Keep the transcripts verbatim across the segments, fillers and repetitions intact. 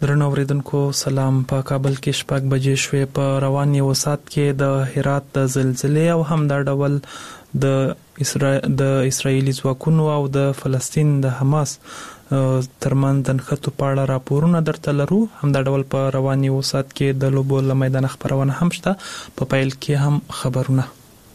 درنو اوریدونکو سلام. په کابل کې شپږ بجې شوې. په روان یو ساعت کې د هرات د زلزلې او هم دا ډول د اسرائیل د اسرایلی ځواکونو او د فلسطین د حماس ترمن د نښتو په اړه راپورونه درته لرو. هم دا ډول په روان یو ساعت کې د لوبو له میدان خبرونه هم شته. په پیل کې هم خبرونه.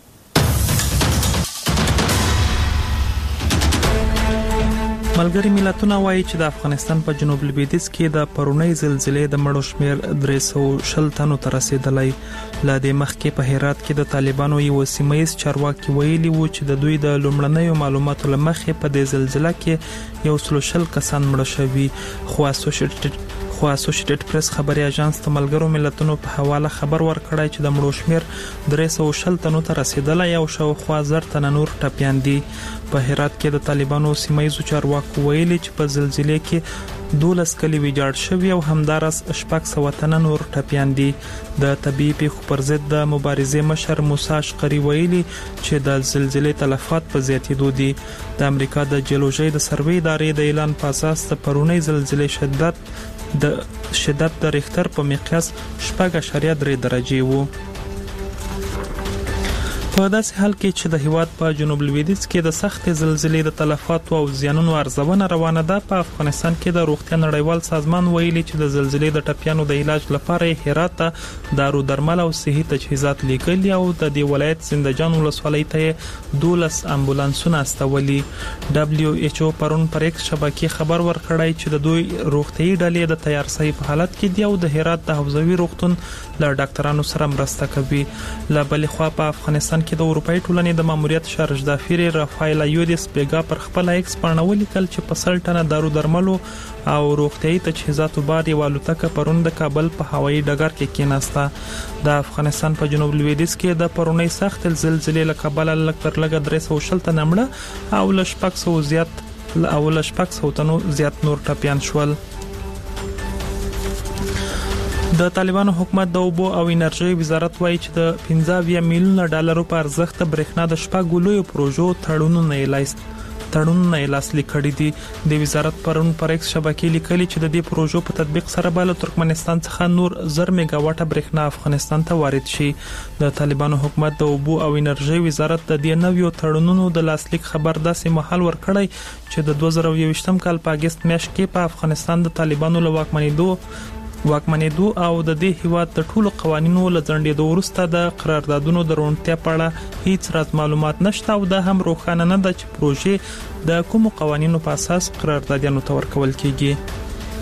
ملګری ملتونه وایي چې د افغانستان په جنوب لویدیځ کې د پرونی زلزلې د مړو شمیر درې سوه شل تنو ته رسیدلی. له دې مخکې په هرات کې د طالبانو یو سیمایي چارواکي ویلي وو چې د دوی د لومړنیو معلوماتو لمخې په دې زلزلې کې یو سل شل کسان مړه شوي. خو اسوسییټډ خو اسوسییټډ پریس خبري اژانس ته ملګرو ملتونو په حواله خبر ورکړی چې د مړو شمیر درې سوه شل تنو ته رسیدلی او شاوخوا زر تنه نور ټپیان دي. په هرات کې د طالبانو سیمایي چارواکو ویلي چې په زلزلې کې دولس کلی ویجاړ شوي او همدارس شپږ سوه تنه نور ټپیان دي. د طبيعي پیښو پر ضد د مبارزې مشر موسی اشقري ویلي چې د زلزلې تلفات په زیاتېدو دي. د امریکا د جیولوژي د سروې ادارې د اعلان په اساس د پرونی زلزلې شدت د شدت د ریختر په مقیاس شپږ اعشاریه درې درجې وو. په داسې حال کې چې د هیواد په جنوب لویدیځ کې د سخت زلزلې د تلفاتو او زیانونو ارزونه روانه ده، په افغانستان کې د روغتیا نړیوال سازمان ویلي چې د زلزلې د ټپیانو د علاج لپاره هرات ته دارو درمل او صحي تجهیزات لیږلي او د دې ولایت زندجان ولسوالۍ ته دولس امبولانسونه استولي. دبليو ایچ او پرون پر ایکس شبکې خبر ورکړی چې د دوی روغتیايي ډلې د تیارسۍ په حالت کې دي او د هرات د حوزوي روغتون له ډاکټرانو سره مرسته کوي. له بلې خوا په افغانستان کې د اروپאי ټولنې د ماموریت شارژ دافیر رافایل یودیس بیګا پر خپل ایکس باندې ولیکل چې په سل ټنه دارو درملو او روغتیايي تجهیزاتو بار یو الوتکه پرون د کابل په هوایي ډګر کې کېناسته. د افغانستان په جنوب لویدیځ کې د پرونی سخت زلزلې له کابل لږ تر لږه درې سوه شل تنه مړه او له شپږ سوه زیات او له شپږ سوه تنو زیات نور ټپیان شول. د طالبانو حکومت د اوبو او انرژي وزارت وایي چې د پنځه اویا میلیونه ډالرو په ارزښت برېښنا د شپږ لویو پروژو تړونونه لایست تړونونه لاسلیک کړي دي. د وزارت پرون پر ایکس شبکې لیکلي چې د دې پروژو په تطبیق سره به له ترکمنستان څخه نور زر میگا واټه برېښنا افغانستان ته وارد شي. د طالبانو حکومت د اوبو او انرژي وزارت د دې نویو تړونونو د لاسلیک خبر داسې مهال ورکړی چې د دوه زره یوویشتم کال په اگست میاشت کې په افغانستان د طالبانو له واکمنېدو واکمنېدو او د دې هیواد د ټولو قوانینو له ځنډېدو وروسته د قراردادونو د روڼتیا په اړه هیڅ راز معلومات نشته او دا هم روښانه نه ده چې پروژې د کومو قوانینو په اساس قراردادیانو ته ورکول کیږي.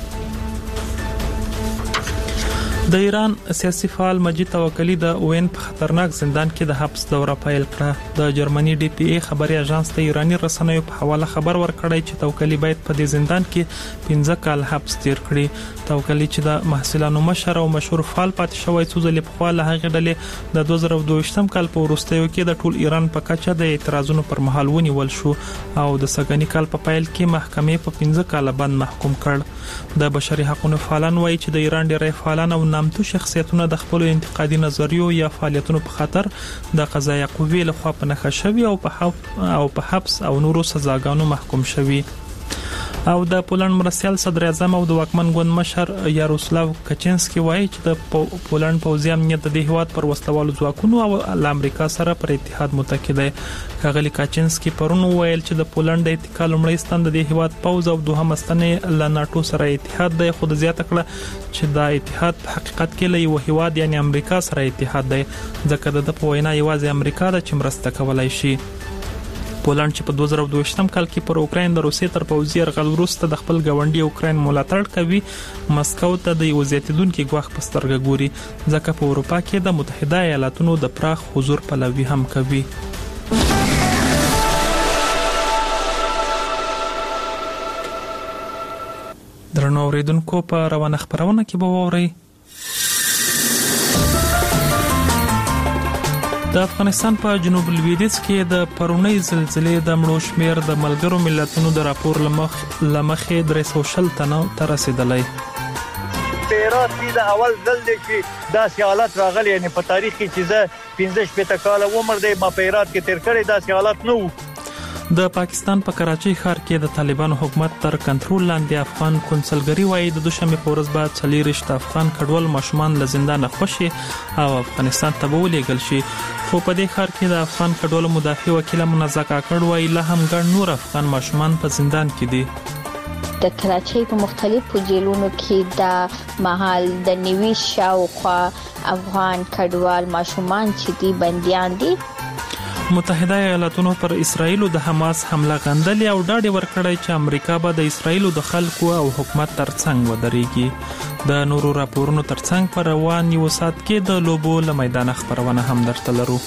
د ایران سیاسي فعال مجید توکلی د اوین په خطرناک زندان کې د حبس دوره پیل کړه. د جرمني ډي پی ای خبري اژانس ته ایرانی رسنیو په حواله خبر ورکړی چې توکلی باید په دې زندان کې پنځه کال حبس تیر کړي. توکلی چې د محصلانو مشر او مشهور فعال پاتې شوی څو ځلې په خوا له هغې ډلې د دوه زره دوه کال په وروستیو کې د ټول ایران په کچه د اعتراضونو پر مهال ونیول شو او د سګنی کال په پیل کې محکمې په پنځه کال بند محکوم کړ. د بشري حقوقو فعالان وایي چې د ایران ډېری فعالان او نامتو شخصیتونه د خپل انتقادي نظریو یا فعالیتونو په خاطر د قضایي قوې لخوا په نښه شوي او په او په حبس او نورو سزاګانو محکوم شوي. او د پولند مرستيال صدر اعظم او د واکمن ګوند مشر یاروسلاو کچینسکي وایي چې د پولند پوځي امنیت د هیواد پر وسلوالو ځواکونو او د امریکا سره پر اتحاد متکی دی. ښاغلي کچینسکي پرون ویل چې د پولند د اتحاد لمړی ستن د هیواد پوځ او دوهم ستن له ناتو سره اتحاد دی. خو د زیاته کړه چې دا اتحاد په حقیقت کې له یو هیواد یعنی امریکا سره اتحاد دی ځکه د په وینا یوازې امریکا د چمرسته کولای شي. پولند چې په دوه زره دوه کال کې پر اوکراین د روسیې تر پوځي یرغل وروسته د خپل ګاونډي اوکراین ملاتړ کوي، مسکو ته د یو زیاتیدونکو ګواښ په سترګه ګوري ځکه په اروپا کې د متحده ایالاتونو د پراخ حضور پلوي هم کوي. درنو اوریدونکو په روانه خبرونه کې به ووري د افغانستان په جنوب لویدیځ کې د پرونی زلزلې د مړو شمیر د ملګرو ملتونو د راپور لمخ لمخې درې سوه شل تنو ته رسیدلی. پیرات دي د اول ځل دی چې داسې حالت راغلی، یعنی په تاریخ کې چې زه پنځه شپېته کاله عمر دی ما پیرات کې تیر کړی داسې حالت نه وو. د پاکستان په کراچۍ ښار کې د طالبانو حکومت تر کنټرول لاندې افغان کنسلګری وايي د دوشنبه په ورځ بعد څلورشت افغان کډوال ماشومان له زندان خوشي او افغانستان ته ولېږل شي. خو په دې ښار کې د افغان کډوالو مدافع وکیل منزه کاکړ وايي لا هم ګڼ نور افغان ماشومان په زندان کې دي. د کراچۍ په مختلفو جیلونو کې د محل د نیوي شاوخوا افغان کډوال ماشومان چې دي بنديان دي. متحده ایالاتونو پر اسرائیل د حماس حمله غندلې او ډاډ ورکړی چې امریکا به د اسرائیل د خلکو او حکومت ترڅنګ ودرېږي. د نورو راپورونو ترڅنګ پر روان یو سات کې د لوبو له میدان خبرونه هم درته لرو.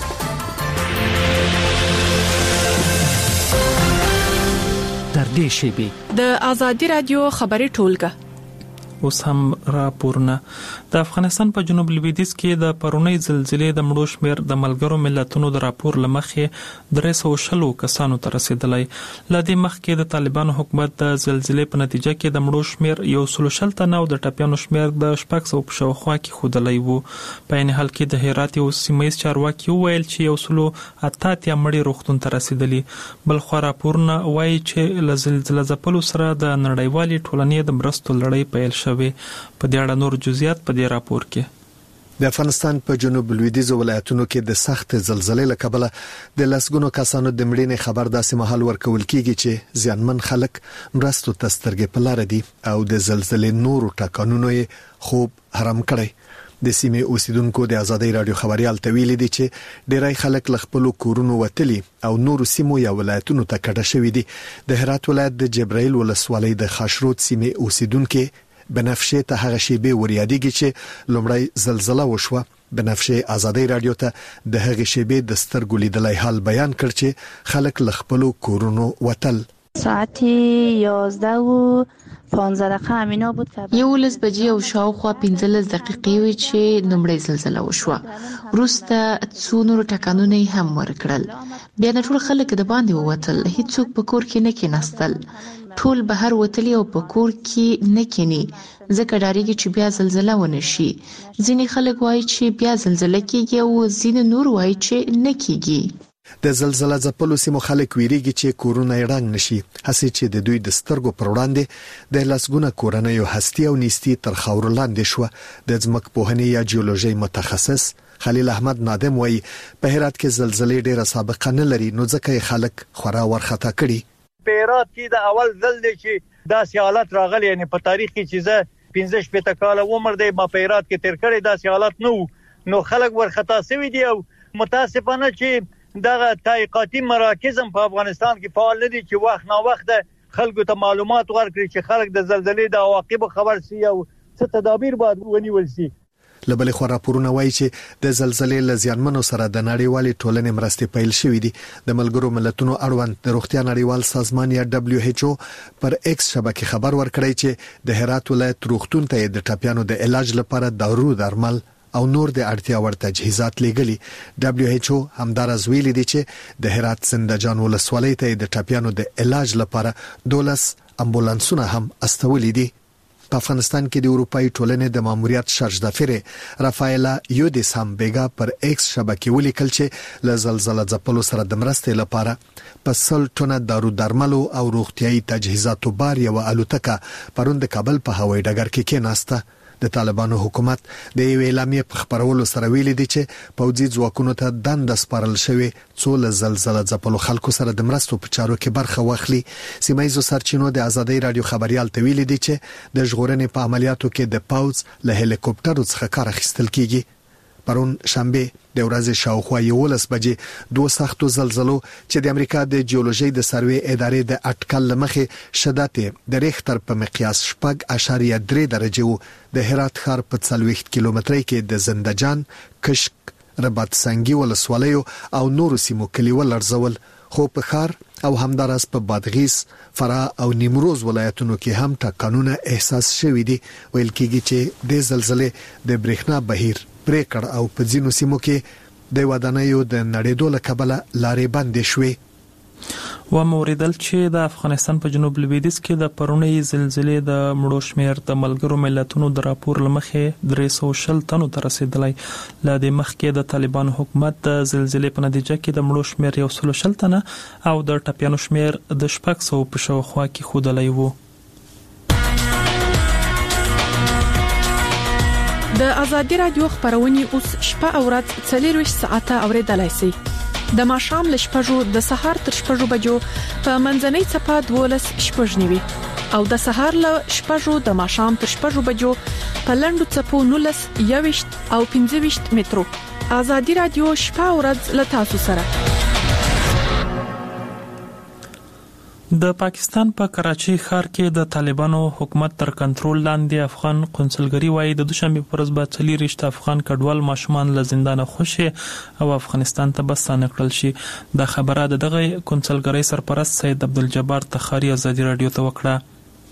در دې شیبې د آزادي رادیو خبري ټولګه اوس هم راپورونه. د افغانستان په جنوب لویدیځ کې د پرونی زلزلې د مړو شمیر د ملګرو ملتونو د راپور لمخې درې سوه شل کسانو ته رسیدلی. لدې مخکې د طالبانو حکومت د زلزلې په نتیجه کې د مړو شمیر یو سل شل تنه او د ټپیانو شمیر د شپږ سوه په شاوخوا کې ښودلی و. په عین حال کې د هرات یو سیمه‌ییز چارواکي وویل چې یو سل اته اتیا مړي روغتون ته رسیدلي. بل خو راپورونه وایي چې له زلزلې ځپلو سره د نړیوالې ټولنې د مرستو لړۍ پیل شوې. په دې اړه نور جزئیات په دې راپور کې. د افغانستان په جنوب لویدیځ ولایتونو کې د سخت زلزلې له کبله د لسګونو کسانو د مړینې خبر داسې مهال ورکول کیږي چې ځانمن خلک مرستو ته سترګې په لار دي او د زلزلې نورو ټکانونو یې خوب حرام کړي. د سیمې اوسیدونکو د آزادۍ رادیو خبريال ته ویلي دي چې ډیری خلک له خپل کورونو وتلي او نورو سیمو یا ولایتونو ته کډه شوي دي. د هرات ولایت د جبرائیل ولسوالۍ د خاشرود سیمې اوسیدونکو بنفشه ته هغه شیبه وریادیږي چې لومړی زلزلہ وشوه. بنفشه آزادۍ رادیو ته د هغه شیبه د سترګو لیدلای حال بیان کړ چې خلک له خپل کورونو وتل. ساعت یازده و پانزده دقیقه همینا بود که یولس بجې او شاوخوا پنځلس دقیقې وې چې لومړی زلزلہ وشوه. وروسته څو نور ټکانونه هم ورکړل. بیا د ټول خلک د باندې ووتل. هیڅوک په کور کې نه کېناستل. ټول بهر وتلی او په کور کې نه کېني ځکه ډاریږي چې بیا زلزلہ ونه شي. ځینې خلک وایي چې بیا زلزلہ کېږي او ځینې نور وایي چې نه کېږي. د زلزلہ ځپلو سیمو خلک ویریږي چې کورونه یې رنګ نشي. هڅه چې د دوی د سترګو پر وړاندې د لسګونه کورنۍ هستی او نیستی تر خاور لاندې شو. د ځمکپوهنې یا جیولوژي متخصص خلیل احمد نادم وایي په هرات کې زلزلې ډېره سابقه نه لري نو ځکه خلک خورا ورخطا کړي. په هرات کې د اول ځل دی چې داسې حالت راغلی، یعنی په تاریخ کې چې زه پنځه شپېته کاله عمر دی ما په هرات کې تیر کړی داسې حالت نه و، نو خلک ورخطا شوي دي. او متاسفانه چې دغه تحقیقاتي مراکز په افغانستان کې فعال نه دي چې وخت نا وخت خلکو ته معلومات ورکړي چې خلک د زلزلې د عواقب خبر شي او څه تدابیر باید ونیول شي. لبل خو راپورونه وایي چې د زلزلې لزیانمنو سره د نړیوالې ټولنې مرستې پیل شوې دي. د ملګرو ملتونو اړوند د روغتیا نړیوال سازمان یا دبليو ایچ او پر ایکس شبکې خبر ورکړی چې د هرات ولایت روغتون ته د ټپیانو د علاج لپاره دارو درمل او نور د اړتیا وړ تجهیزات لګلي. دبليو ایچ او همدارز ویلي دي چې د هرات زندجان ولسوالۍ ته د ټپیانو د علاج لپاره دولس امبولانسونه هم استولي دي. په افغانستان کې د اروپאי ټولنې د ماموریت شرجدافر رافایلا یودیس هم بیگا پر ایکس شبکې ولیکل چې له زلزلې ځپلو سره د مرستې لپاره په سل ټنه دارو درملو او روغتيایي تجهیزاتو بار یو الوتکه پروند کابل په هوایي ډګر کې کېناسته. د طالبانو حکومت د یو اعلامیې په خبرولو سره ویلي دي چې پوځي ځواکونو ته دند سپارل شوی څو له زلزلې ځپلو خلکو سره د مرستو په چارو کې برخه واخلي. سیمایي سرچینو د آزادۍ رادیو خبريال ته ویلي دي چې د ژغورنې په عملیاتو کې د پوځ له هلیکوپټرو څخه کار اخیستل کیږي. پرون شنبه د ورځې شاوخوا یولس بجې دوه سختو زلزلو چې د امریکا د جیولوژي د سروې ادارې د اټکل لمخې شدت د ریختر په مقیاس شپږ اشاریه درې درجه وو. د هرات ښار په څلوېښت کیلومترۍ کې د زندجان، کشک، رباط سنگي ولسوالیو او نورو سیمو کلیوال لرزول. خو په ښار او همدارس په بادغیس، فراه او نیمروز ولایتونو کې هم ټکانونه احساس شوي دي. ویل کېږي چې د زلزلې د برېښنا بهیر پریکړ او په ځینو سیمو کې د ودانیو د نړیدو له کبله لارې بندې شوې. و موریدل چې د افغانستان په جنوب لویدیځ کې د پرونی زلزلې د مړو شمیر د ملګرو ملتونو د راپور لمخې درې سوه شل تنو ته رسیدلی. ل دې مخکې د طالبان حکومت د زلزلې په نتیجه کې د مړو شمیر یو سل شل تنه او د ټپیانو شمیر د شپږ سوه په شاوخوا کې ښودلی و. د ازادي رادیو خبرونه اوس شپه او ورځ څلور ساعته اوریدلای شئ. د ماښام له شپږو د سهار تر شپږو بجو په منځنۍ څپه دولس شپږ نیوي او د سهار له شپږو د ماښام تر شپږو بجو په لنډو څپو نولس یويشت او پنځه ویشت مترو. ازادي رادیو شپه او ورځ له تاسو سره. د پاکستان په کراچۍ ښار کې د طالبانو حکومت تر کنټرول لاندې افغان قونسلګري وايي د دوشنبه پر ورځ به څلور رشت افغان کډوال ماشومان له زندانه خوشي او افغانستان ته بسانه کړل شي. د خبره د دغه قونسلګري سرپرست سید عبدالجبار تخاری ازادي رادیو ته وکړه.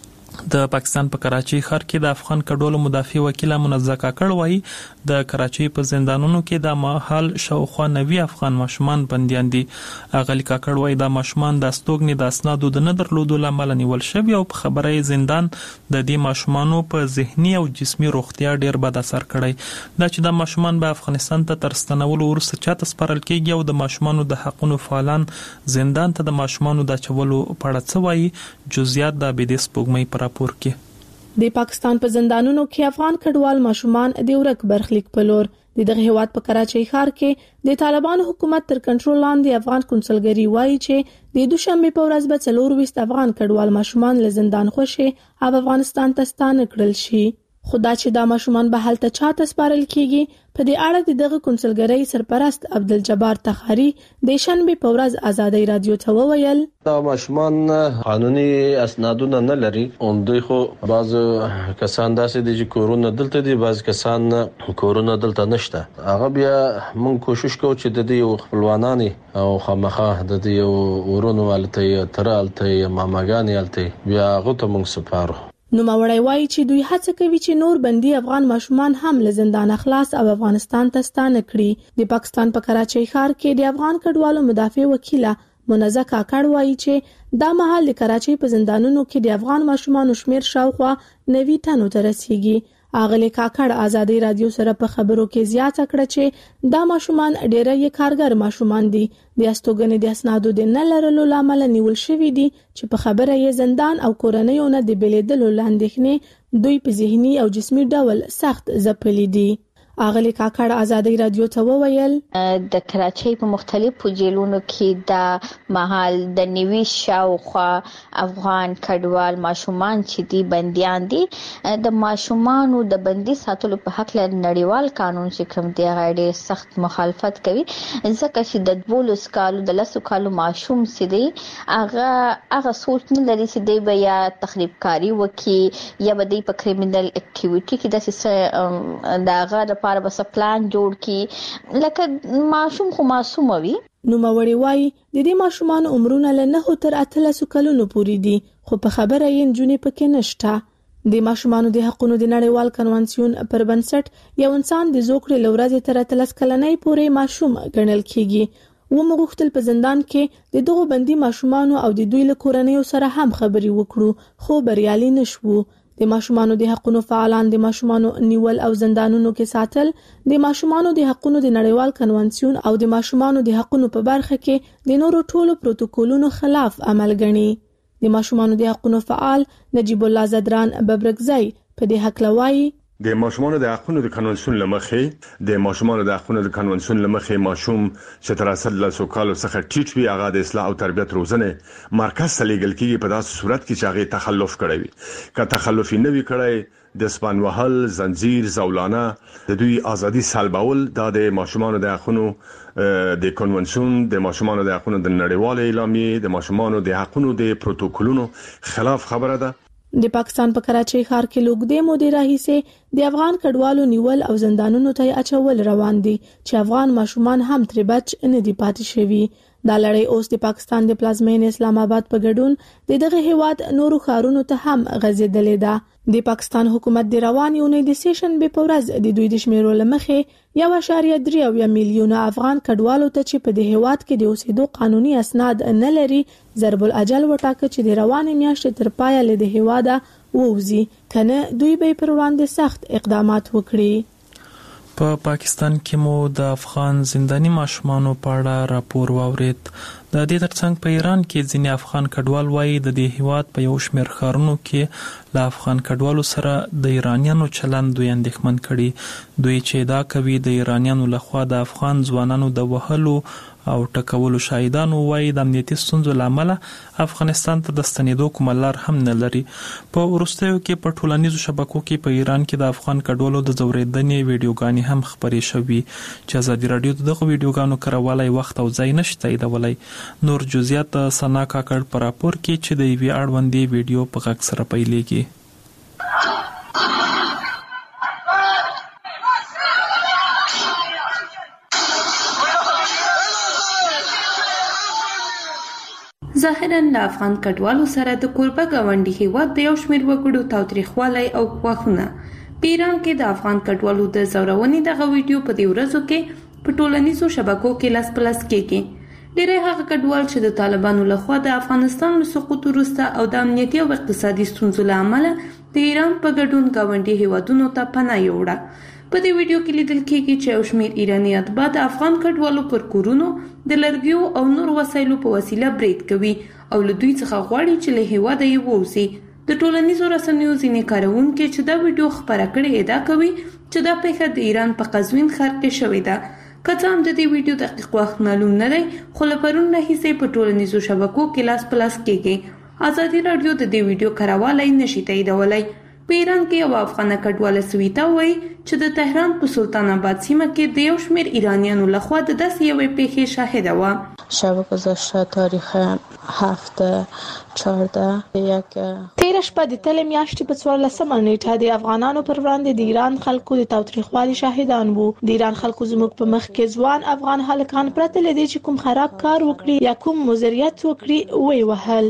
د پاکستان په کراچۍ ښار کې د افغان کډوالو مدافع وکیل منزه کاکړ وايي د کراچۍ په زندانونو کې د ماحول شاوخوا نوي افغان ماشومان بنديان دي. اغلی کاکړ وايي د ماشومان د استوګنې د اسنادو د نه درلودو لامل نیول شوی او په خبره زندان د دې ماشومانو په ذهني او جسمي روغتیا ډیر بد اثر کړی. دا چې د ماشومان به افغانستان ته تر ستنولو وروسته چاته سپارل کیږي او د ماشومانو د حقوقو فعالان زندان ته د ماشومانو د چولو په اړه څه وايي جزئیات د بيدیس پوګمې پر راپور کې. د پاکستان په زندانونو کې افغان کډوال ماشومان د ورک برخلیک په لور د دغه هیواد په کراچۍ ښار کې د طالبانو حکومت تر کنټرول لاندې افغان قونسلګري وايي چې د دوشنبه په ورځ به څلور ویشت افغان کډوال ماشومان له زندان خوشي او افغانستان ته ستانه کړل شي. خدا چې دا ماشومان به حالت چاته سپارل کیږي په دې اړه د دغه قونسلګرۍ سرپرست عبدالجبار تخاری د شنبه په ورځ ازادي رادیو ته وویل دا ماشومان قانوني اسنادونه نه لري او دوی خو بعض کسان داسې دي چې کورونه دلته دي بعض کسان کورونه دلته نشته. هغه بیا موږ کوشش کوو چې د دې خپلوانانی او خامخا د دې ورونو والته ترالته ماماګانی الته بیا هغه ته موږ سپارو. نو ماوړی وایي چې دوی هڅه کوي چې نور بندي افغان ماشومان هم له زندان خلاص او افغانستان ته ستانه کړي. د پاکستان په کراچۍ ښار کې د افغان کډوالو مدافع وکیله منزه کاکړ وایي چې دا مهال د کراچۍ په زندانونو کې د افغان ماشومان شمیر شاوخوا نوي تنو ته رسیدي. اغلی کاکړ ازادي رادیو سره په خبرو کې زیاته کړه چې دا ماشومان ډېر یې کارګر ماشومان دي. د استوګنې د اسنادو د نه لرلو لامل نیول شوی دي چې په خبره یې زندان او کورنیونه د بلیدلو لاندې دوی په ذهني او جسمي ډول سخت ځپلي دي. اغلی کاکړ ازادي رادیو ته وویل د کراچۍ په مختلفو جیلونو کې د مهال د نیوي شاوخوا افغان کډوال ماشومان چې دي بنديان دي. د ماشومانو د بندي ساتلو په حق له نړیوال قانون چې کوم دی غاړي سخت مخالفت کوي ځکه چې د دولس کالو د لسو کالو ماشوم سي دي هغه هغه سوچ نه لري چې دی به یا تخریب کاری وکي یا به دی په کریمینل اکټیویټي کې د څه داغه لپاره بس پلان جوړ کی لکه ماشوم خو معصوم وي. نو موري وای د دې ماشومان عمرونه له نه تر اتلس کلونو پورې دي خو په خبره یې جنې پکې نشته. د ماشومانو د حقوقو د نړیوال کنوانسیون پر بنسټ یو انسان د زوکړې لورځ تر اتلس کلنۍ پورې ماشوم ګڼل کیږي. و مغختل په زندان کې د دغه بندي ماشومانو او د دوی له کورنیو سره هم خبري وکړو خو بریالي نشو. د ماشومانو د حقوقو فعالان د ماشومانو نیول او زندانونو کې ساتل د ماشومانو د حقوقو د نړیوال کنوانسیون او د ماشومانو د حقوقو په برخه کې د نورو ټولو پروتوکولونو خلاف عمل ګڼي. د ماشومانو د حقوقو فعال نجیب الله زدران ببرګزی په دې حق لوي د ماشومانو د حقوقو د قانونسون لمخې د ماشومانو د حقوقو د قانونسون لمخې ماشوم چې تر اصل له سوکالو څخه ټیټ وي هغه د اصلاح او تربیت روزنه مرکز ته لېږل کیږي په داسې صورت کې چې هغه تخلف کړی وي. که تخلف نه وي کړی د سپان وهل زنجیر زولانه د دوی ازادي سلبول د ماشومانو د حقوقو د کنونسیون د ماشومانو د حقوقو د نړیوال اعلامیه د ماشومانو د حقوقو د پروتوکولونو خلاف خبره ده. د پاکستان په کراچۍ ښار کې لوګدې مودې راهیسې د افغان کډوالو نیول او زندانونو ته اچول روان دي چې افغان ماشومان هم تر بچ نه دي پاتې شوي. دا لړۍ اوس د پاکستان د پلازمین اسلام آباد په ګډون د دغه هیواد نورو ښارونو ته هم غځېدلې ده. د پاکستان حکومت د روان یونۍ د سیشن به پورز د دوی د شمیرو لمخې یو اشاریه درې میلیونه افغان کډوالو ته چې په دې هیواد کې د اوسېدو قانوني اسناد نه لري ضرب الاجل وټاکه چې د روانې میاشتې تر پایه له دې هیواده ووزي کنه دوی به پر وړاندې سخت اقدامات وکړي. په پا پاکستان کې مو د افغان زنداني ماشومانو په اړه راپور واورید. د دې ترڅنګ په ایران کې ځینې افغان کډوال وایي د دې هیواد په یو شمېر ښارونو کې له افغان کډوالو سره د ایرانیانو چلند دوی اندېښمن کړي. دوی چې دا کوي د ایرانیانو لخوا د افغان ځوانانو د وهلو او ټکولو شاهدانو وایي د امنیتي ستونزو له امله افغانستان ته د ستنېدو کومه لار هم نه لري. په وروستیو کې په ټولنیزو شبکو کې په ایران کې د افغان کډوالو د ځورېدنې ویډیوګانې هم خپرې شوي چې ازادي راډیو د دغه ویډیوګانو کارولای وخت او ځای نشي تاییدولی. نور جزئیات سنا کاکړ په راپور کې چې د یوې اړوندې ویډیو په غږ سره پیلېږي. ظاهراً د افغان کډوالو سره د کوربه ګاونډي هیواد د یو شمېر وګړو تاوتریخوالی او غوښتنه په ایران کې د افغان کډوالو د ځورونې دغه ویډیو په دې ورځو کې په ټولنیزو شبکو کې لاس په لاس کېږي. ډېری هغه کډوال چې د طالبانو لخوا د افغانستان له سقوط وروسته او د امنیتي او اقتصادي ستونزو له امله د ایران په ګډون ګاونډي هیوادونو ته پناه یووړه. په دې ویډیو کې لیدل کېږي چې یو شمېر ایراني اتباع د افغان کډوالو پر کورونو د لرګیو او نور وسایلو په وسیله برید کوي او له دوی څخه غواړي چې له هیواده یې ووځي. د ټولنیزو رسنیو ځینې کاروونکي چې دا ویډیو خپره کړې ادعا کوي چې دا پیښه د ایران په قزوین ښار کې شوې ده. که څه هم د دې ویډیو دقیق وخت معلوم نه دی خو له پرون راهیسې په ټولنیزو شبکو کې لاس په لاس کېږي. ازادي راډیو د دې ویډیو کاروالی نشي تاییدولی. په ایران کې یو افغانه کډواله سویتا وایي چې د تهران په سلطان آباد سیمه کې د یو شمېر ایرانیانو لخوا د داسې یوې پیښې شاهده وه. شب گذشته تاریخ هفت چهارده یک تیره شپه د تلې میاشتې په څوارلسمه نیټه د افغانانو پر وړاندې د ایران خلکو د تاوتریخوالي شاهدان وو. د ایران خلکو زموږ په مخ کې ځوان افغان هلکان پرته له دې چې کوم خراب کار وکړي یا کوم مضریت وکړي وی وهل.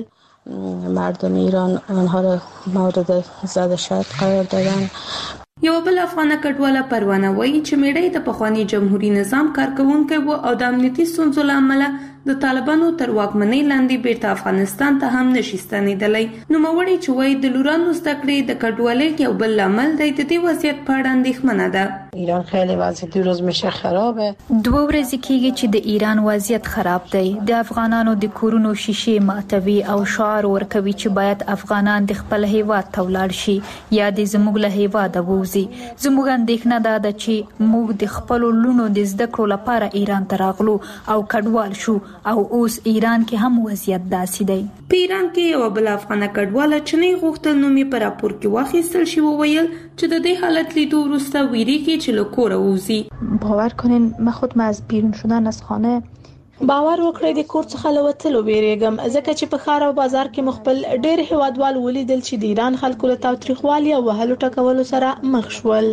مردم ایران آنها را مورد زد شد قرار دادن. یو بل افغانه کډواله پروانه وایي چې میړی د پخواني جمهوریت نظام کارکونکی و او د امنیتي ستونزو له امله د طالبانو تر واکمنۍ لاندې بیرته افغانستان ته هم نشي ستنېدلی. نوموړی چې وایي د لورانو زده کړې د کډوالۍ یو بل لامل دی د دې وضعیت په اړه اندېښمنه ده. ایران خیلی وضعیت روز میشه خرابه. دوه ورځې کېږي چې د ایران وضعیت خراب دی. د افغانانو د کورونو شیشې ماتوي او شعار ورکوي چې باید افغانان د خپل هیواد ته ولاړ شي یا د زموږ له هیواده ووځي. زموږ اندېښنه دا ده چې موږ د خپلو لونو د زده کړو لپاره ایران ته راغلو او کډوال شو او اوس ایران کې هم وضعیت داسې دی. په ایران کې یو بل افغانه کډواله چې نه غوښتل نوم یې په راپور کې واخیستل شي وویل چې د دې حالت لیدو وروسته ویریږي چې له کوره ووځي. باور کنین من خود از بیرون شدن از خانه باور وکړئ د کور څخه له وتلو بیریږم ځکه چې په ښار او بازار کې مخبل ډېر هیوادوال ولیدل چې د ایران خلکو له تاوتریخوالي او وهلو ټکولو سره مخ شول.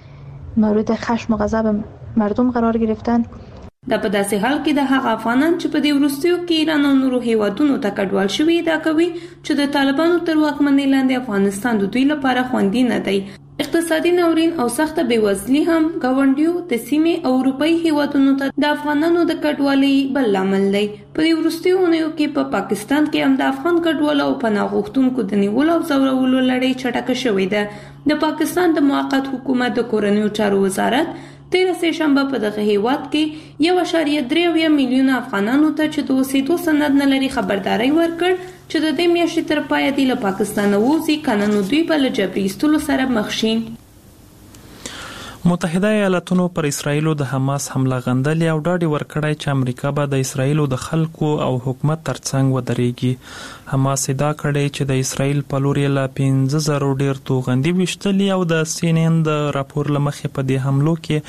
مورد خشم و غضب مردم قرار گرفتن. دا په داسې حال کې د هغه افغانان چې په دې وروستیو کې ایران او نورو هیوادونو ته کډوال شوي ادعا کوي چې د طالبانو تر واکمنۍ لاندې افغانستان د دوی لپاره خوندي نه دی. اقتصادي ناورین او سخته بېوزلي هم ګاونډیو د سیمې او اروپایي هیوادونو ته د افغانانو د کډوالۍ بل لامل دی. په دې وروستیو اونیو کې په پا پاکستان کې هم د افغان کډوالو او پناه غوښتونکو د نیولو او ځورولو لړۍ چټکه شوې ده. د پاکستان د موقت حکومت د کورنیو چارو وزارت تیره سه شنبه په دغه هیواد کې یو اشاریه درې میلیونه افغانانو ته چې د اوسېدو سند نه لري خبرداري ورکړ چې د دې میاشتې تر پایه دی له پاکستانه ووځي کنه نو دوی به له جبري ایستلو سره مخ شي. متحده ایالاتونو پر اسرایلو د حماس حمله غندلې او ډاډ ورکړی چې امریکا به د اسرایلو د خلکو او حکومت ترڅنګ ودرېږي. حماس ادعا کړې چې د اسرایل په لور یې له پنځه زره ډېر توغندي ویشتلي او د سی ان ان د راپور له مخې په دې حملو کې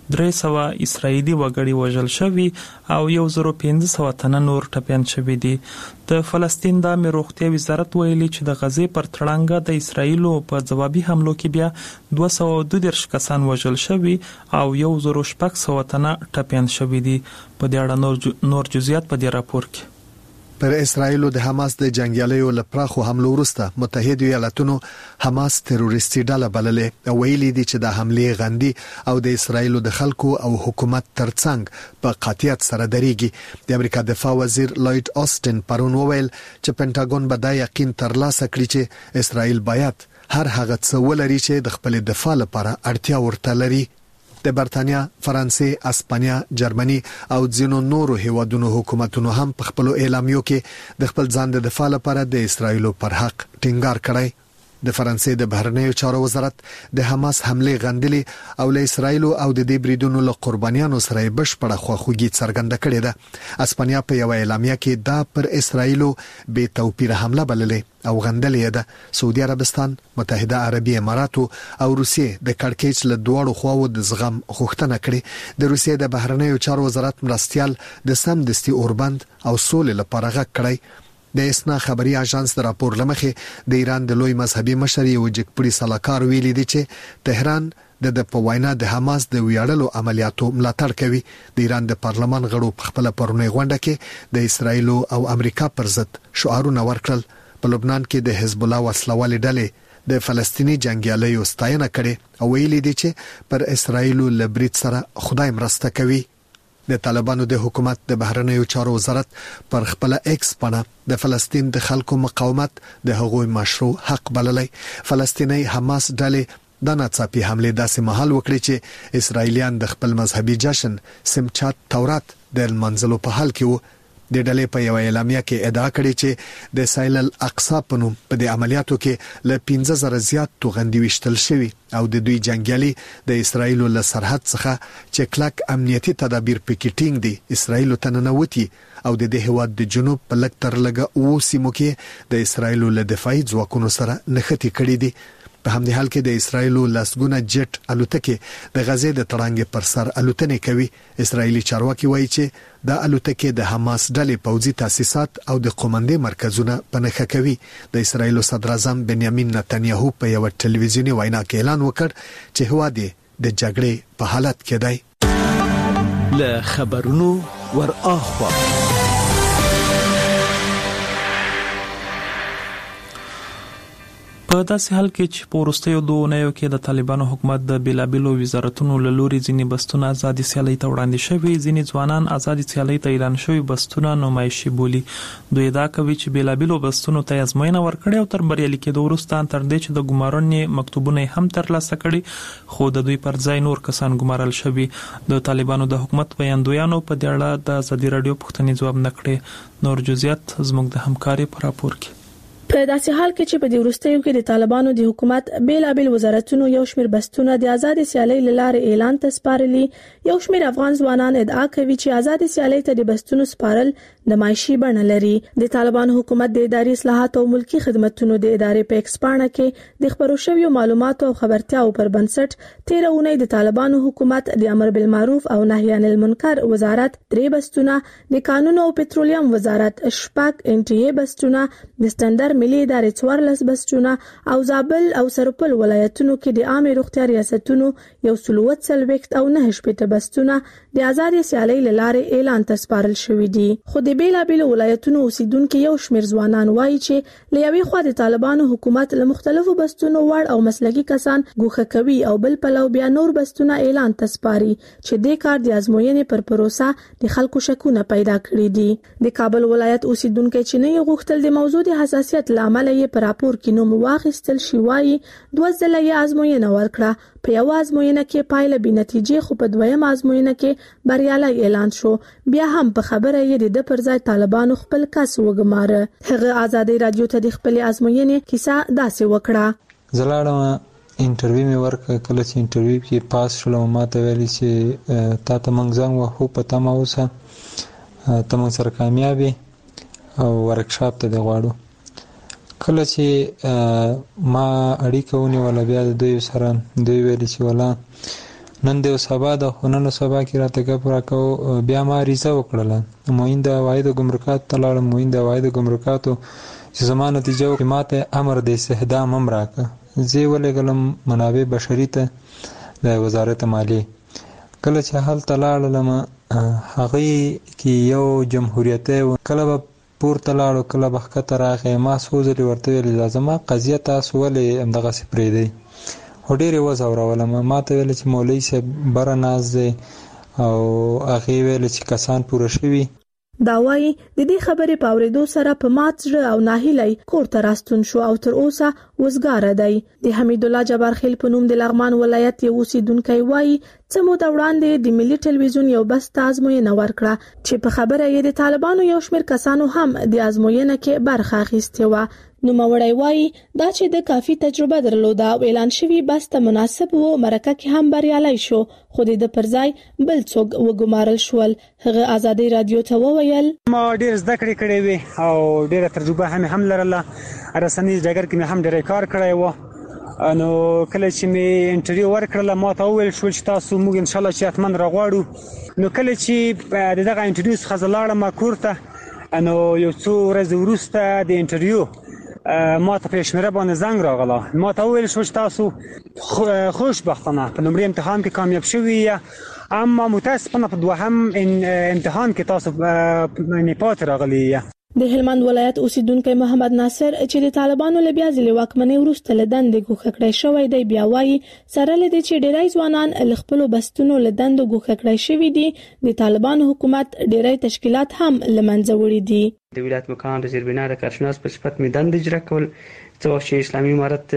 درې سوه اسرایلی وګړي وژل شوي او یو زر پنځه سوه تنه نور ټپیان شوي دي. د فلسطین د امنیت روغتیا وزارت ویلي چې د غزې پر تړانګه د اسرایلو په جوابي حملو کې بیا دوه سوه دوه دېرش کسان وژل شوي او یو زر شپږ سوه تنه ټپیان شوي دي. په دې اړه نور نور جزئیات په دې راپور کې. پر اسرایل د حماس د جنگیالیو لپاره حمله وروسته متحده ایالاتونو حماس تروریستي ډله بللې او ویلي دي چې د حمله غندي او د اسرایل د خلکو او حکومت ترڅنګ په قاطعیت سره درېږي. د امریکا دفاع وزیر لوید آستن پرون وویل چې پینټاګون به دا یقین ترلاسه کړي چې اسرایل باید هر هغه څه ولري چې د خپل دفاع لپاره اړتیا ورته لري. د برتانیا، فرانسې، اسپانیا، جرمني او ځینو نورو هیوادونو حکومتونو هم په خپل اعلامیو کې د خپل ځان د دفاع لپاره د اسرایل پر حق ټینګار کړی. د فرانسې د بهرنیو چارو وزارت د حماس حمله غندلې او له اسرایل او د دې بریدونو له قربانیانو سره بشپړه خواخوږي څرګنده کړې ده. اسپانیا په یو اعلامیه کې دا پر اسرایل به توپیر حمله بللې او غندلې ده. سعودي عربستان، متحده عربي امارات او روسیې د کړکېچ له دوړو خواو د زغم غوښتنه کړې. د روسیې د بهرنیو چارو وزارت مرستيال د سمدستي اوربند او سولې لپاره غږ کړی. د اسنا خبري اژانس د راپور لمخې د ایران د لوی مذهبي مشر یو جګپړي سلاکار ویلي دی چې تهران د د پوینا د حماس د ویاړلو عملیاتو ملاتړ کوي. د ایران د پارلمان غړو په خپل پرونی غونډه کې د اسرایل او امریکا پر ضد شعارونه ورکړل. په لبنان کې د حزب الله وسلوالې ډلې د فلسطینی جنگیالیو ستاینه کړې او ویلي دي چې پر اسرایل لبرید سره خدای مرسته کوي. د طالبانو د حکومت د بهرنیو چارو وزارت پر خپل ایکس باندې د فلسطین د خلکو مقاومت د هغوی مشروع حق بللی. فلسطینی حماس ډلې د ناڅاپي حمله داسې محل وکړي چې اسرایلیان د خپل مذهبي جشن سمچات تورات د منځلو په حال کې وو. د ډلې په یو اعلامیه کې ادعا کړې چې د سایل الاقصا په نوم په دې عملیاتو کې له پنځه زره زیات توغندي وشتل شوی او د دوی جنگیالي د اسرایل له سرحد څخه چې کلک امنیتي تدابیر پکې ټینګ دي اسرایل ته ننوتي او د دې هواد د جنوب په لک تر لګه او سیمو کې د اسرایل له دفاعي ځواکونو سره نښتې کړې دي. په همدې حال کې د اسرایل لاسګونه جټ الوتکې د غزې د تړانګې پر سر الوتنې کوي. اسرایلی چارواکي وایي چې د الوتکې د حماس ډلې پوځي تاسیسات او د قومندې مرکزونه په نښه کوي. د اسرایل صدر اعظم بنیامین نتنیاهو په یو ټلویزیونی وینا کې اعلان وکړ چې هواد د جګړې په حالت کې دی. له خبرونو ور اخوا په داسې حال کې چې په وروستیو دوه اونیو کې د طالبانو حکومت د بیلابیلو وزارتونو له لوري ځینې بستونه آزادي سیالۍ ته وړاندې شوي، ځینې ځوانان آزادي سیالۍ ته اعلان شوي بستونه نمایشي بولي. دوی ادعا کوي چې بیلابیلو بستونو ته ازموینه ورکړې او تر بریالي کېدو وروسته تر دې چې د ګمارنې مکتوبونه هم ترلاسه کړي، خو د دوی پر ځای نور کسان ګمارل شوي. د طالبانو د حکومت ویاندویانو په دې اړه د ازادي رادیو پوښتنې ځواب نه کړي. نور جزئیات زموږ د همکاري په راپور کې. په داسې حال کې چې په دې وروستیو کې د طالبانو د حکومت بیلابل وزارتونو یو شمېر بستونه د آزادي سیالۍ لاره اعلان ته سپارلي، یو شمېر افغان ځوانان ادعا کوي چې آزادي سیالۍ ته د بستونو سپارل د معاشي بڼه لري. د طالبانو حکومت د اداري اصلاحات او ملکی خدماتو د ادارې په ایکسپانه کې د خبرو شویو معلوماتو او خبرتیاو پر بنسټ تیر اونۍ د طالبانو حکومت د امر بالمعروف او نهي عن المنکر وزارت درې بستونه، د قانون او پټرولیم وزارت شپږ، ان ټي اي بستونه، د ستندر ملي ادارې څوارلس بستونه او زابل او سرپل ولایتونو کې د عامه روغتیا ریاستونو یو سلوت سلويکت او نه شپږ بستونه د آزادي سیالۍ لاره اعلان ته سپارل شوې دي. خو د بیلابل ولایتونو اوسیدونکو یو شمېر ځوانان وایي چې لیاوي خو د طالبانو حکومت له مختلفو بستونو وړ او مسلکي کسان ګوښه کوي او بل پلو بیا نور بستونه اعلان ته سپاري چې د کار د ازموینې پر پروسه د خلکو شکونه پیدا کړی دي. د کابل ولایت اوسیدونکو چې نه غوښتل د موضوع د حساسیت عمل یې پر راپور کې نوم واخیستل شي، وایي دوه ځله یې ازموینه ورکړه، په یو ازموینه کې پایله بې نتیجې، خو په دویم ازموینه کې بریالي اعلان شو. بیا هم په خبره یې د پر ځای طالبانو خپل کس وګماره. هغه آزادي رادیو ته د خپل ازموینې کیسه داسې وکړه. زلاړم انټرویو مې ورکړ، کله چې انټرویو کې پاس شولم ما ته ویلي چې تا ته موږ زنګ وهو په تمه اوسه، ته موږ سره کامیابي او ورکشاپ ته دی غواړو. کله چې ما اړیکه ونیوله بیا د دوی سره دوی ویلي چې ولا نن د سبا د خنن سبا کې راته کا پر کو بیا ما ریزه وکړه موین د واحد ګمرکات تلاړ موین د واحد ګمرکاتو چې زمانه نتیجه کې ماته امر د استخدام هم راکړه زی ولګلم منابع بشري ته د وزارت مالی کله چې حل تلاړ لمه هغه کې یو جمهوریت کله پور تلاړو کله بخکته راغې ما سوزلي ورته ویل لازمه قضیه تاسو ولې امدغه سپری دی هډيري وزاورولم ما ته ویل چې مولوی صاحب برناز او هغه ویل چې کسان پوره شوي دا وایي د دې خبرې په اورېدو سره په مات زړه او ناهیلۍ کور ته راستون شو او تر اوسه وزګاره دی د حمید الله جبار خیل په نوم د لغمان ولایت یو اوسیدونکی وایي څه موده وړاندې د ملي ټلویزیون یو بس ته ازموینه ورکړه چې په خبره یې د طالبانو یو شمېر کسانو هم د ازموینه کې برخه اخیستې وه نوموړی وایي دا چې د کافي تجربه درلوده او اعلان شوی بس ته مناسب وو مرکه کې هم بریالي شو خو د پر ځای بل څوک وګمارل شول هغه ازادي رادیو ته وویل ما ډیر زده کړې کړې وي او ډیره تجربه هم هم لرله رسنۍ ډګر کې هم ډېر کار کړی و نو کله چې می انټرویو ورکړله ما ته وویل شو چې تاسو موږ ان شاء الله چې اتمن راغواړو نو کله چې دغه انټرویو څخه زلاړم کور ته نو یو څو ورځې وروسته د انټرویو ما ته په شمیره باندې زنګ راغله ما ته ویل شو چې تاسو خوشبختانه په لومړي امتحان کې کامیاب شوي اما متاسفانه په دوهم امتحان کې تاسو نه پاتې راغلي د هلمند ولایت اوسیدونکو محمد ناصر چې د طالبانو له بیا ځلې واکمنۍ وروسته له دندې ګوښه کړی شوی دی بیا وایي سره له دې چې ډېری ځوانان له خپلو بستونو له دندو ګوښه کړی شوي دي د طالبانو حکومت ډېری تشکیلات هم له منځه وړي دي د ولایت مقام د زیربنا د کارشناس په صفت می دند اجرا کول څو چې اسلامي امارت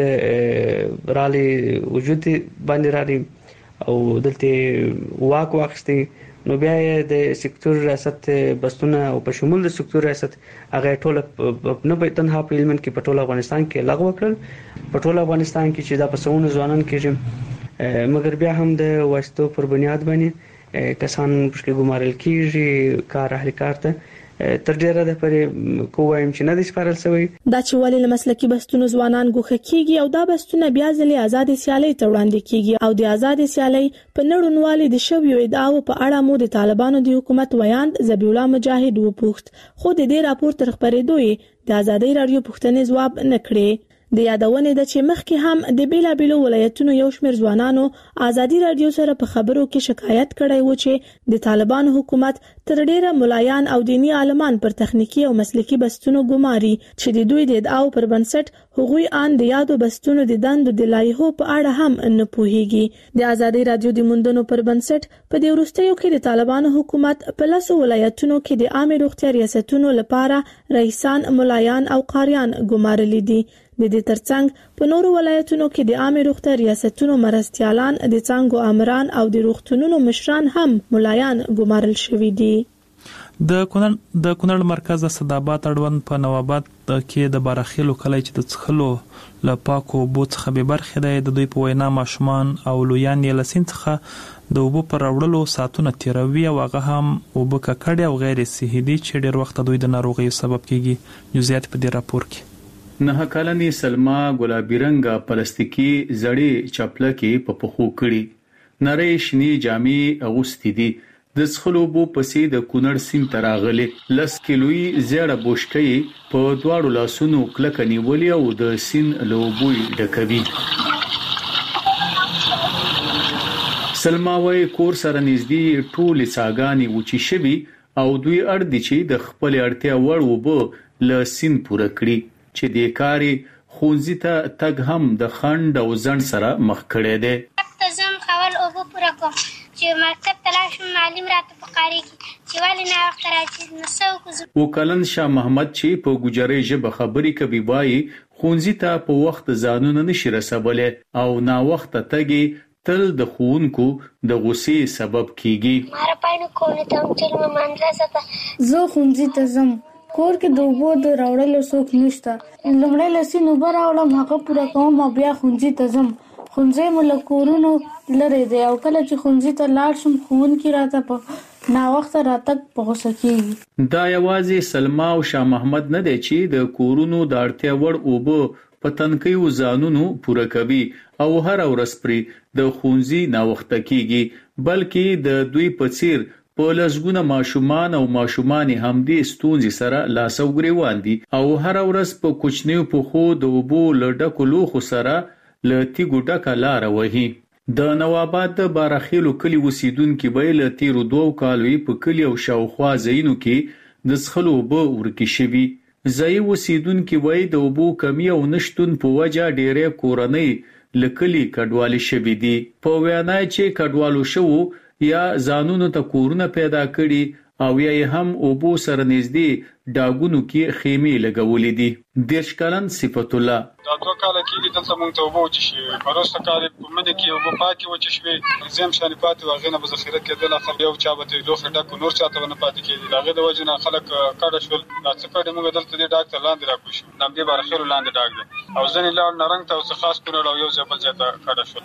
رالي وجود باندې راځي او دلته واک واخستي نو بیا د سکتور ریاست بستونه او په شمول د سکتور ریاست هغه ټول نه به تنها په علم کې په ټول افغانستان کې لغوه کړل په ټول افغانستان کې چې دا په سونو ځوانان کې مګر بیا هم د واسطو پر بنیاد باندې کسان پرې ګمارل کیږي کار اهل کار ته تر ډیره د پرې کووایم چې نه د سپارل شوی دا چې ولې لمسلکی بستونو ځوانان ګوښه کیږي او دا بستونه بیا ځلې آزاد سیالي ته وړاندې کیږي او د آزاد سیالي په نړیوالي د شویو ادعاو په اړه مو د طالبانو د حکومت ویاند ذبیح الله مجاهد وپوښت خو د دې راپور تر خبرېدو د آزادۍ رادیو پوښتنې ځواب نه کړي د یادونه د چې مخکې هم د بیلابیلو ولایتونو یو شمېر ځوانانو آزادي رادیو سره په خبرو کې شکایت کړی و چې د طالبانو حکومت تر ډیره ملایان او دینی عالمان پر تخنیکی او مسلکی بستونو ګماري چې د دوی د ادعاو پر بنسټ هغوی ان د یادو بستونو د دندو د لایحو په اړه هم نه پوهیږي د آزادي رادیو د موندنو پر بنسټ په دې وروستیو کې د طالبانو حکومت په لاسو ولایتونو کې د عامه روغتیا ریاستونو لپاره رئیسان ملایان او قاریان ګمارلي دي د دې ترڅنګ په نورو ولایتونو کې د عامه روغتیا ریاستونو مرستيالان د څنګه امران او د روغتونونو مشران هم ملایان ګمارل شوي دي د کونړ د کونړ مرکز د صدابات اړوند په نواباد کې د بارخیلو کلی چې د څخلو له پاکو بو څخه به برخه دی د دوی په وینا ماشومان او لویان یې لسین څخه د وبو پر وړلو ساتونه تیروي او هغه هم وبو ککړې او غیر صحي دي چې ډېر وخت دوی د ناروغي سبب کیږي جزئیات په دې راپور کې نه کلنی سلما ګلابي رنگه پلاستیکي زړې چپلکې په پخو کړي نری شنی جامې اغوستې دي د څخلو بو پسې د کونړ سیم تراغلي لس کیلوي زیړه بوشکې په دواړو لاسونو کلک نیولې او د سین لوبوي ډکوي سلما وای کور سره نږدې ټول ساګانی وچی شوی او دوی اړ دي چې د خپل اړتیا وړ وبو ل سین پوره کړی چې د کاری خونځي ته تګ هم د خند او ځن سره مخ کړي دي تزم خول او په پوره کوم چې مکتب تلاش معلم راته پکاري چې ولې نه وخت راځي نسو کو وکلن شاه محمد چې په ګجري ژبه خبري کوي وایي خونځي ته په وخت ځانونه نشي رسوله او نا وخت تګي تل د خونکو د غصې سبب کیږي مار پاینو کوونه ته چې مندرسه ته زه خونځي ته زم کور کې د وبو د راوړلو څوک نشته لمړی لسین وبو راوړم هغه پوره کوم بیا خونځي ته ځم خونځي ملکورونو لري دی او کله چې خونځي ته لاړ شم خون کې راته په نا وخت راتګ په غوسه کیږي دا یوازې سلما او شاه محمد نه دی چې د کورونو د اړتیا وړ وبو په تنکیو ځانونو پوره کوي او هر ورځ پرې د خونځي ناوخته کیږي بلکې د دوی په څیر په لسګونه ماشومان او ماشومان هم دې ستونزې سره لاس او ګریوان دي او هر ورځ په کوچنیو پخو د اوبو لډکو لوخو سره لتی ګډه لار وهي د نواباد د بارخیلو کلی اوسیدونکو به له تیرو دوه کالوي په کلی او شاوخوا ځایونو کې د څښلو اوبه ورکې شوي ځایي اوسیدونکي وایي د اوبو کمی او نشتون په وجه ډېرې کورنۍ له کلي کډوالې شوي دي په وینا چې کډوالو شوو یا ځانونو ته کورونه پیدا کړي او یا هم اوبو سره نږدې ډاګونو کې خیمې لګولې دي دیرش کلن صفت الله دا دوه کاله کېږي دلته مونږ ته اوبه وچې شوې په وروسته کال په منډه کې اوبه پاکې وچې شوې زم شانې پاتې وو هغې نه به ذخیره کېدل خلک یو چا به ته لوښي ډک نور چا ته به نه پاتې کېدي د هغې د وجې نه خلک کډه شول دا څه کډې مونږ دلته دې ډاګ ته لاندې راکوي شو د همدې بارخیلو لاندې ډاګ دی او ځینې لاړ نرنګ ته او څه خاص کونړ او یو ځای بل ځای ته کډه شول